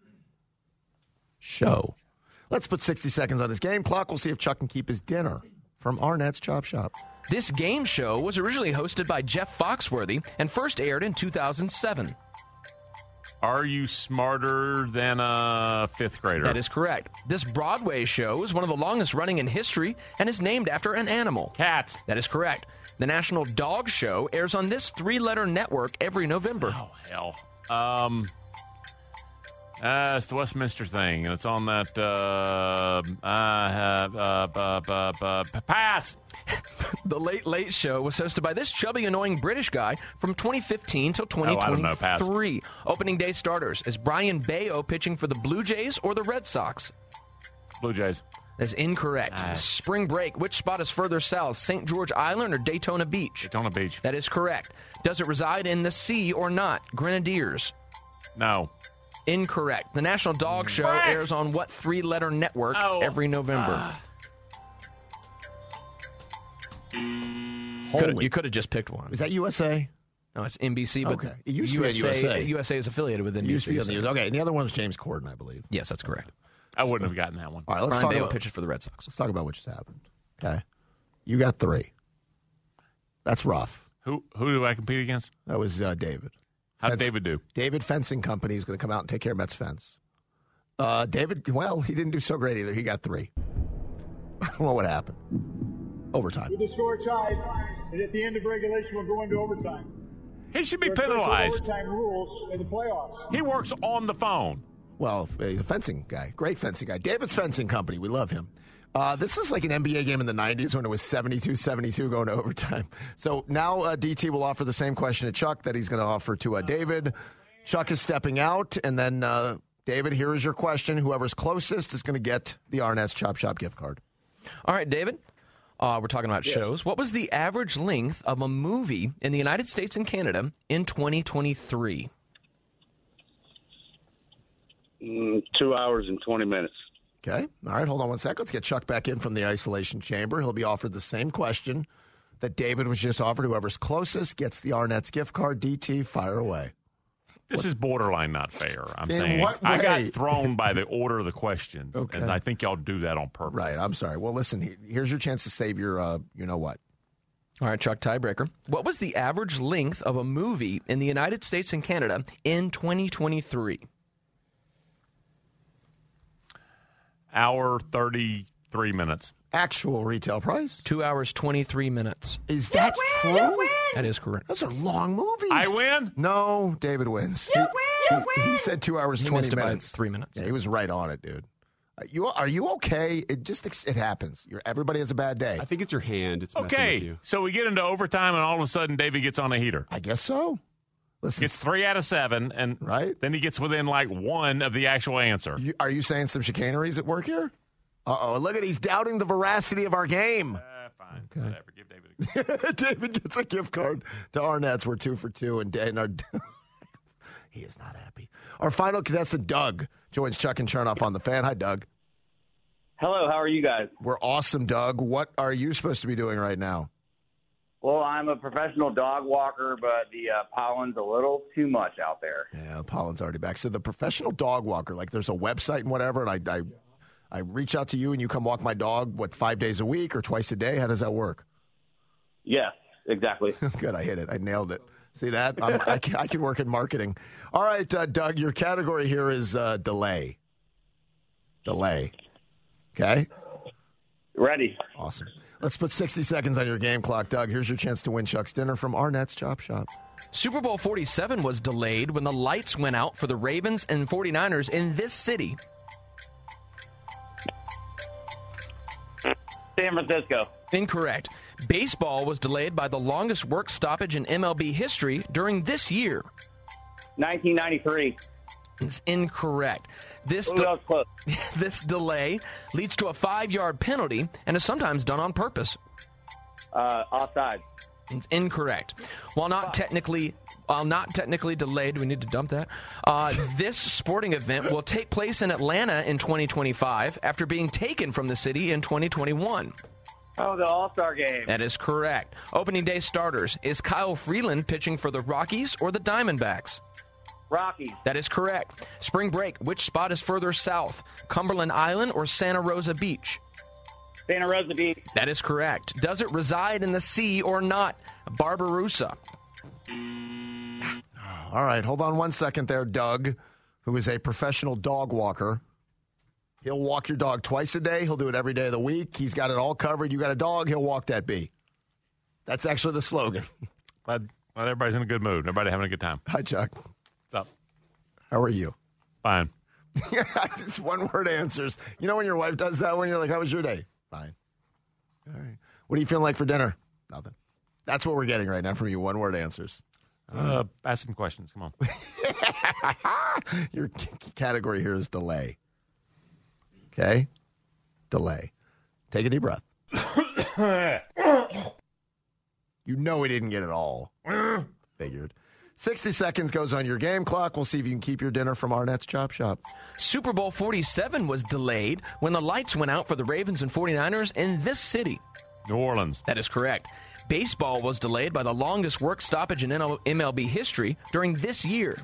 Show. Let's put 60 seconds on his game clock. We'll see if Chuck can keep his dinner from Arnett's Chop Shop. This game show was originally hosted by Jeff Foxworthy and first aired in 2007. Are you smarter than a fifth grader? That is correct. This Broadway show is one of the longest running in history and is named after an animal. Cats. That is correct. The National Dog Show airs on this 3-letter network every November. Oh, hell. It's the Westminster thing, and it's on that, pass! The Late Late Show was hosted by this chubby, annoying British guy from 2015 till 2023. I don't know. Pass. Opening day starters is Brian Bayo pitching for the Blue Jays or the Red Sox? Blue Jays. That's incorrect. Spring break, which spot is further south, St. George Island or Daytona Beach? Daytona Beach. That is correct. Does it reside in the sea or not? Grenadiers. No. Incorrect. The National Dog Show airs on what 3-letter network every November? You could have just picked one. Is that USA? No, it's NBC. But okay. It used to be on USA. USA is affiliated with NBC. It used to be on the, okay, and the other one was James Corden, I believe. Yes, that's correct. I wouldn't have gotten that one. All right, let's Brian talk Bayo about pitches for the Red Sox. Let's talk about what just happened. Okay. You got 3. That's rough. Who do I compete against? That was David. How did David do? David Fencing Company is going to come out and take care of Mets fence. David, well, he didn't do so great either. He got 3. I don't know what happened. Overtime. With the score tied, and at the end of regulation, we'll go into overtime. He should be penalized. Overtime rules in the playoffs. He works on the phone. Well, a fencing guy. Great fencing guy. David's Fencing Company. We love him. This is like an NBA game in the 90s when it was 72-72 going to overtime. So now DT will offer the same question to Chuck that he's going to offer to David. Chuck is stepping out, and then David, here is your question. Whoever's closest is going to get the Arnett's Chop Shop gift card. All right, David. We're talking about shows. What was the average length of a movie in the United States and Canada in 2023? 2 hours and 20 minutes. Okay. All right, hold on one sec. Let's get Chuck back in from the isolation chamber. He'll be offered the same question that David was just offered. Whoever's closest gets the Arnett's gift card. DT, fire away. This is borderline not fair, I'm In saying. what I got way? thrown by the order of the questions, Okay. and I think y'all do that on purpose. Right, I'm sorry. Well, listen, here's your chance to save your you-know-what. All right, Chuck, tiebreaker. What was the average length of a movie in the United States and Canada in 2023? Hour 30 3 minutes. Actual retail price? 2 hours, 23 minutes. Is that true? That is correct. Those are long movies. I win? No, David wins. He said 2 hours, You 20 missed it by minutes. 3 minutes. Yeah, he was right on it, dude. Are you okay? It happens. Everybody has a bad day. I think it's your hand. It's messing with Okay, you. so we get into overtime, and all of a sudden, David gets on a heater. I guess so. Listen, Gets 3 out of 7, and then he gets within like 1 of the actual answer. Are you saying some chicaneries at work here? Uh-oh, look at he's doubting the veracity of our game. Fine, Okay. whatever. Give David a gift. David gets a gift card to Arnett's. We're 2 for 2, and our he is not happy. Our final contestant, Doug, joins Chuck and Chernoff on the Fan. Hi, Doug. Hello, how are you guys? We're awesome, Doug. What are you supposed to be doing right now? Well, I'm a professional dog walker, but the pollen's a little too much out there. Yeah, the pollen's already back. So the professional dog walker, like there's a website and whatever, and I reach out to you and you come walk my dog, 5 days a week or twice a day? How does that work? Yes, exactly. Good, I hit it. I nailed it. See that? I can work in marketing. All right, Doug, your category here is delay. Delay. Okay? Ready. Awesome. Let's put 60 seconds on your game clock, Doug. Here's your chance to win Chuck's dinner from Arnett's Chop Shop. Super Bowl 47 was delayed when the lights went out for the Ravens and 49ers in this city. San Francisco. Incorrect. Baseball was delayed by the longest work stoppage in MLB history during this year. 1993. It's incorrect. This delay leads to a 5-yard penalty and is sometimes done on purpose. Offside. It's incorrect. While not technically delayed, do we need to dump that? This sporting event will take place in Atlanta in 2025 after being taken from the city in 2021. Oh, the All-Star Game. That is correct. Opening day starters. Is Kyle Freeland pitching for the Rockies or the Diamondbacks? Rockies. That is correct. Spring break. Which spot is further south? Cumberland Island or Santa Rosa Beach? Santa Rosa Beach. That is correct. Does it reside in the sea or not? Barbarossa. All right, hold on 1 second there, Doug, who is a professional dog walker. He'll walk your dog twice a day. He'll do it every day of the week. He's got it all covered. You got a dog, he'll walk that bee. That's actually the slogan. Glad everybody's in a good mood. Everybody having a good time. Hi, Chuck. What's up? How are you? Fine. Just one-word answers. You know when your wife does that when you're like, how was your day? Fine. All right. What are you feeling like for dinner? Nothing. That's what we're getting right now from you, one-word answers. Ask some questions. Come on. Your category here is delay. Okay? Delay. Take a deep breath. You know we didn't get it all. Figured. 60 seconds goes on your game clock. We'll see if you can keep your dinner from Arnett's Chop Shop. Super Bowl 47 was delayed when the lights went out for the Ravens and 49ers in this city. New Orleans. That is correct. Baseball was delayed by the longest work stoppage in MLB history during this year.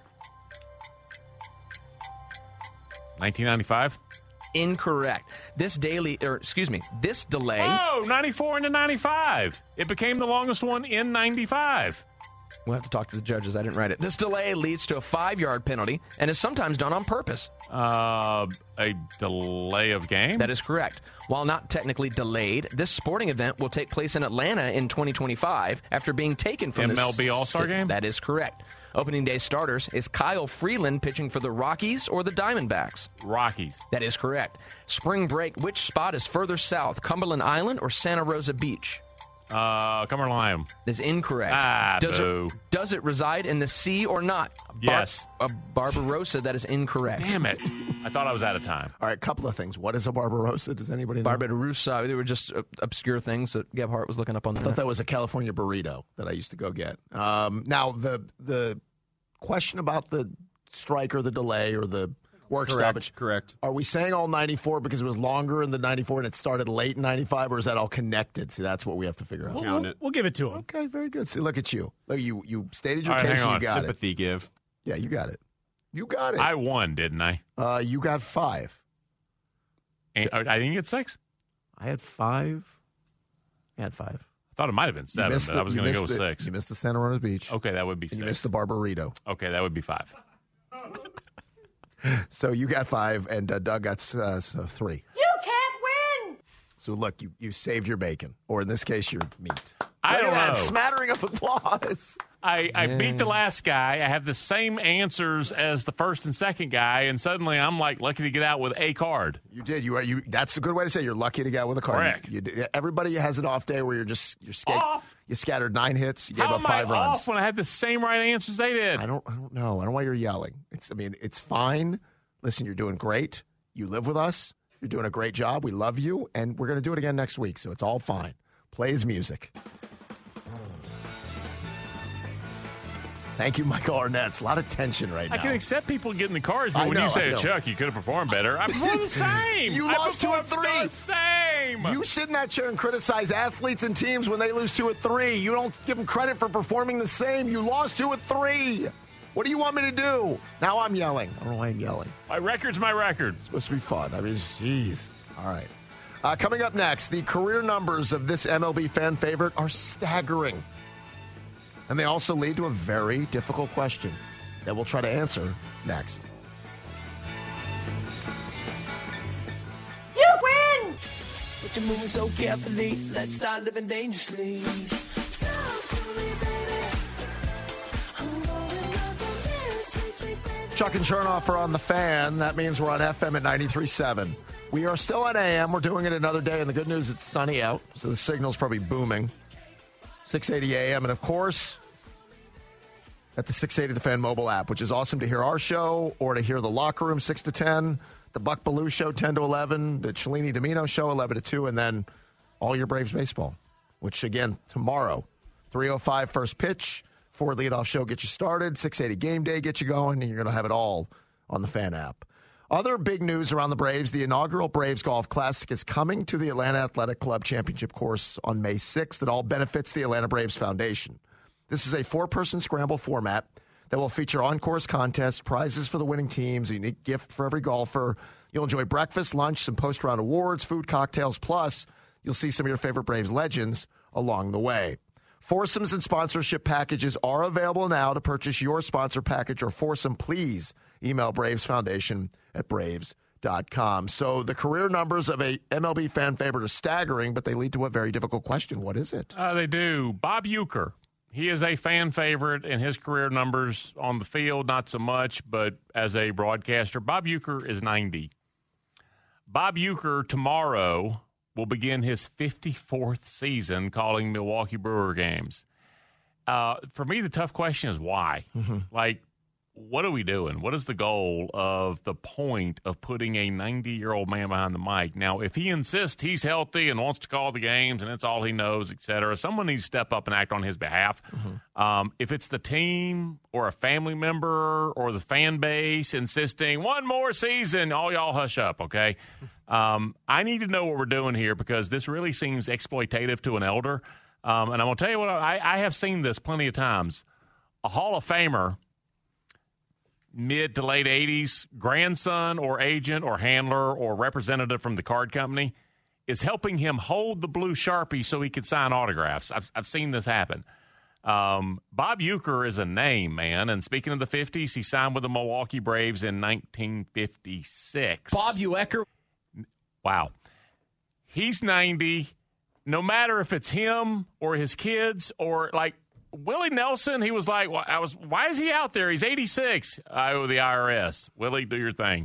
1995? Incorrect. This delay. Oh, 94 into 95. It became the longest one in 95. We'll have to talk to the judges. I didn't write it. This delay leads to a 5-yard penalty and is sometimes done on purpose. A delay of game? That is correct. While not technically delayed, this sporting event will take place in Atlanta in 2025 after being taken from the MLB All-Star Game? That is correct. Opening day starters. Is Kyle Freeland pitching for the Rockies or the Diamondbacks? Rockies. That is correct. Spring break. Which spot is further south? Cumberland Island or Santa Rosa Beach? Cumberland Island. Is incorrect. Boo. Does it reside in the sea or not? Yes. Barbarossa, that is incorrect. Damn it. I thought I was out of time. All right, couple of things. What is a Barbarossa? Does anybody know? Barbarossa. They were just obscure things that Gebhardt was looking up on the I thought that was a California burrito that I used to go get. Now, the question about the strike or the delay or the work stoppage. Correct. Are we saying all 94 because it was longer in the 94 and it started late in 95, or is that all connected? See, that's what we have to figure out. We'll give it to him. Okay, very good. See, look at you. Look, you stated your All right, case hang and on. you got Sympathy it. give. Yeah, you got it. You got it. I won, didn't I? You got 5. I didn't get 6? I had 5. I had 5. I thought it might have been 7, but I was going to go with 6. You missed the Santa Rosa Beach. Okay, that would be 6. And you missed the Barbarito. Okay, that would be 5. So you got 5, and Doug got 3. You can't win! So, look, you saved your bacon, or in this case, your meat. I don't know. Smattering of applause. I beat the last guy. I have the same answers as the first and second guy, and suddenly I'm like lucky to get out with a card. You did. You. That's a good way to say you're lucky to get out with a card. Correct. Everybody has an off day where you're off. You scattered 9 hits. You gave How up 5 am I runs. off when I had the same right answers they did? I don't know. I don't know why you're yelling. It's fine. Listen, you're doing great. You live with us. You're doing a great job. We love you, and we're going to do it again next week, so it's all fine. Play his music. Thank you, Michael Arnett. It's a lot of tension right now. I can accept people getting the cards, but when you say, Chuck, you could have performed better, I performed the same. You lost 2 of 3. The same. You sit in that chair and criticize athletes and teams when they lose 2 of 3. You don't give them credit for performing the same. You lost 2 of 3. What do you want me to do? Now I'm yelling. I don't know why I'm yelling. My record's my record. It's supposed to be fun. I mean, jeez. All right. Coming up next, the career numbers of this MLB fan favorite are staggering. And they also lead to a very difficult question that we'll try to answer next. You win! But you're moving so carefully. Let's start living dangerously. Talk to me, baby. I'm going up on this, sweet baby. Chuck and Chernoff are on the Fan. That means we're on FM at 93.7. We are still on AM. We're doing it another day, and the good news, it's sunny out, so the signal's probably booming. 680 AM, and of course, at the 680 The Fan mobile app, which is awesome to hear our show or to hear the Locker Room 6 to 10, the Buck Belue Show 10 to 11, the Cellini Domino Show 11 to 2, and then all your Braves baseball, which again, tomorrow, 3:05 first pitch, Ford leadoff show get you started, 680 game day get you going, and you're going to have it all on the Fan app. Other big news around the Braves, the inaugural Braves Golf Classic is coming to the Atlanta Athletic Club Championship course on May 6th. That all benefits the Atlanta Braves Foundation. This is a 4-person scramble format that will feature on-course contests, prizes for the winning teams, a unique gift for every golfer. You'll enjoy breakfast, lunch, some post-round awards, food, cocktails, plus you'll see some of your favorite Braves legends along the way. Foursomes and sponsorship packages are available now. To purchase your sponsor package or foursome, please email Braves Foundation at braves.com. So the career numbers of a MLB fan favorite are staggering, but they lead to a very difficult question. What is it? They do. Bob Uecker. He is a fan favorite, and his career numbers on the field, not so much, but as a broadcaster, Bob Uecker is 90. Bob Uecker tomorrow will begin his 54th season calling Milwaukee Brewer games. For me, the tough question is why? Mm-hmm. Like, what are we doing? What is the goal of the point of putting a 90-year-old man behind the mic? Now, if he insists he's healthy and wants to call the games and it's all he knows, et cetera, someone needs to step up and act on his behalf. Mm-hmm. If it's the team or a family member or the fan base insisting, one more season, all y'all hush up, okay? I need to know what we're doing here because this really seems exploitative to an elder. And I'm going to tell you what, I have seen this plenty of times. A Hall of Famer, mid to late 80s, grandson or agent or handler or representative from the card company is helping him hold the blue Sharpie so he can sign autographs. I've seen this happen. Bob Uecker is a name, man. And speaking of the 50s, he signed with the Milwaukee Braves in 1956. Bob Uecker? Wow. He's 90. No matter if it's him or his kids or like Willie Nelson, he was like, why is he out there? He's 86. I owe the IRS. Willie, do your thing.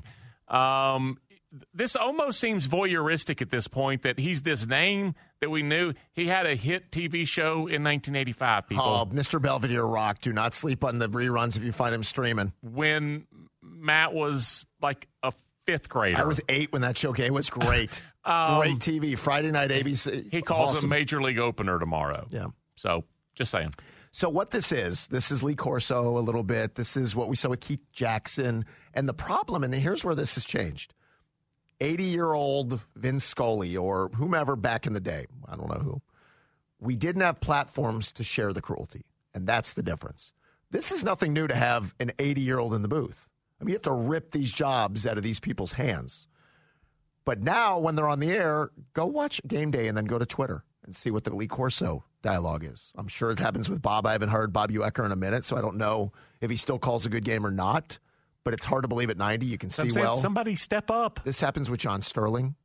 This almost seems voyeuristic at this point that he's this name that we knew. He had a hit TV show in 1985, people. Oh, Mr. Belvedere Rock. Do not sleep on the reruns if you find him streaming. When Matt was like a 5th grader. I was 8 when that show came. It was great. Great TV. Friday night ABC. He calls a major league opener tomorrow. Yeah. So, just saying. So what this is Lee Corso a little bit. This is what we saw with Keith Jackson. And the problem, and here's where this has changed. 80-year-old Vince Scully or whomever back in the day, I don't know who, we didn't have platforms to share the cruelty. And that's the difference. This is nothing new to have an 80-year-old in the booth. I mean, you have to rip these jobs out of these people's hands. But now when they're on the air, go watch Game Day and then go to Twitter and see what the Lee Corso dialogue is. I'm sure it happens with Bob. I haven't heard Bob Uecker in a minute, so I don't know if he still calls a good game or not. But it's hard to believe at 90 you can see well. Somebody step up. This happens with John Sterling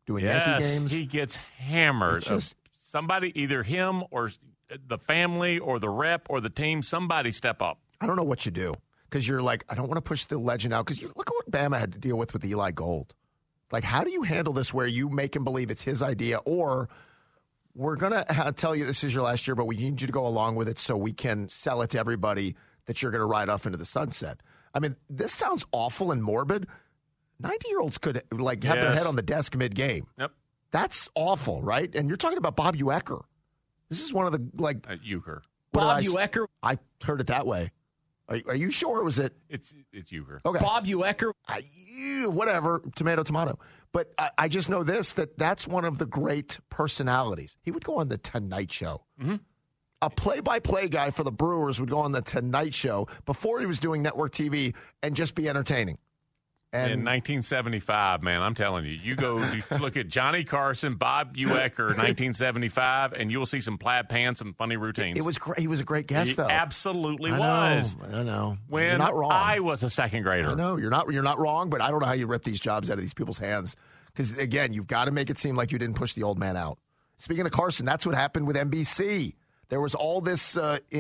doing Yankee games. He gets hammered. Somebody, either him or the family or the rep or the team, somebody step up. I don't know what you do because you're like, I don't want to push the legend out because look at what Bama had to deal with Eli Gold. Like, how do you handle this where you make him believe it's his idea, or we're going to tell you this is your last year, but we need you to go along with it so we can sell it to everybody that you're going to ride off into the sunset. I mean, this sounds awful and morbid. 90-year-olds could have their head on the desk mid-game. Yep. That's awful, right? And you're talking about Bob Uecker. This is one of the, Uecker. Bob Uecker? I heard it that way. Are you sure? Or was it? It's Uecker. Okay. Bob Uecker? Whatever. Tomato. But I just know that's one of the great personalities. He would go on the Tonight Show. Mm-hmm. A play-by-play guy for the Brewers would go on the Tonight Show before he was doing network TV and just be entertaining. And in 1975, man, I'm telling you, you look at Johnny Carson, Bob Uecker, 1975, and you'll see some plaid pants and funny routines. It was great. He was a great guest, though. He absolutely was. I know. When you're not wrong. I was a second grader. I know you're not wrong, but I don't know how you rip these jobs out of these people's hands. Because again, you've got to make it seem like you didn't push the old man out. Speaking of Carson, that's what happened with NBC. There was all this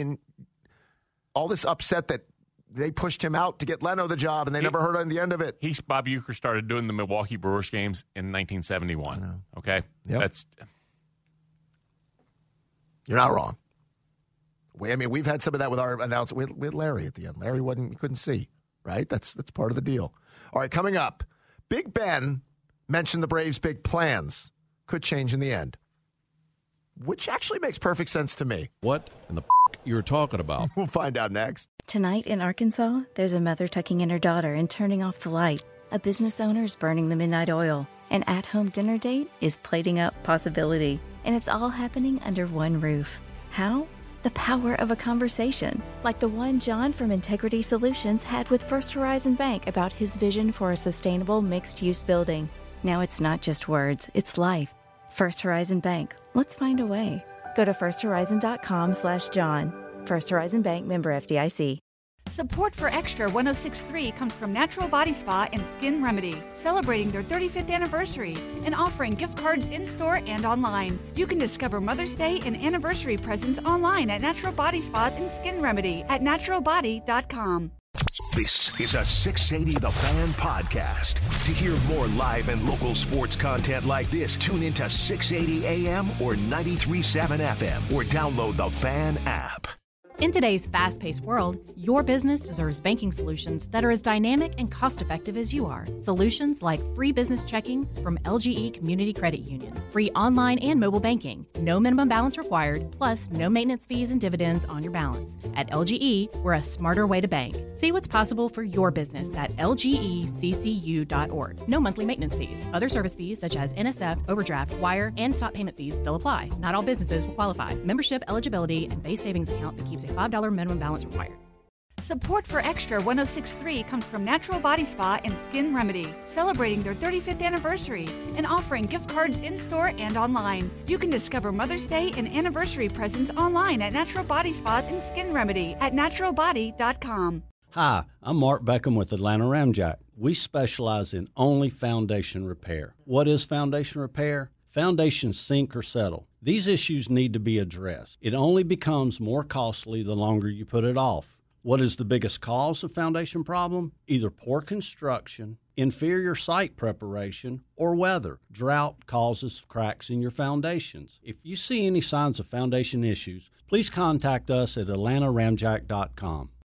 upset that they pushed him out to get Leno the job, and they never heard on the end of it. Bob Uecker started doing the Milwaukee Brewers games in 1971. Okay? Yep. You're not wrong. We've had some of that with our announcement with Larry at the end. Larry couldn't see, right? That's part of the deal. All right, coming up, Big Ben mentioned the Braves' big plans could change in the end, which actually makes perfect sense to me. What in the you're talking about? We'll find out next. Tonight in Arkansas, there's a mother tucking in her daughter and turning off the light. A business owner is burning the midnight oil. An at-home dinner date is plating up possibility. And it's all happening under one roof. How? The power of a conversation, like the one John from Integrity Solutions had with First Horizon Bank about his vision for a sustainable mixed-use building. Now it's not just words, it's life. First Horizon Bank. Let's find a way. Go to firsthorizon.com/John. First Horizon Bank, member FDIC. Support for Extra 106.3 comes from Natural Body Spa and Skin Remedy, celebrating their 35th anniversary and offering gift cards in-store and online. You can discover Mother's Day and anniversary presents online at Natural Body Spa and Skin Remedy at naturalbody.com. This is a 680 The Fan podcast. To hear more live and local sports content like this, tune into 680 AM or 93.7 FM or download the Fan app. In today's fast-paced world, your business deserves banking solutions that are as dynamic and cost-effective as you are. Solutions like free business checking from LGE Community Credit Union, free online and mobile banking, no minimum balance required, plus no maintenance fees and dividends on your balance. At LGE, we're a smarter way to bank. See what's possible for your business at lgeccu.org. No monthly maintenance fees. Other service fees such as NSF, overdraft, wire, and stop payment fees still apply. Not all businesses will qualify. Membership eligibility and base savings account that keeps a $5 minimum balance required. Support for Extra 106.3 comes from Natural Body Spa and Skin Remedy, celebrating their 35th anniversary and offering gift cards in-store and online. You can discover Mother's Day and anniversary presents online at Natural Body Spa and Skin Remedy at naturalbody.com. Hi, I'm Mark Beckham with Atlanta Ramjack. We specialize in only foundation repair. What is foundation repair? Foundations sink or settle. These issues need to be addressed. It only becomes more costly the longer you put it off. What is the biggest cause of foundation problem? Either poor construction, inferior site preparation, or weather. Drought causes cracks in your foundations. If you see any signs of foundation issues, please contact us at atlantaramjack.com.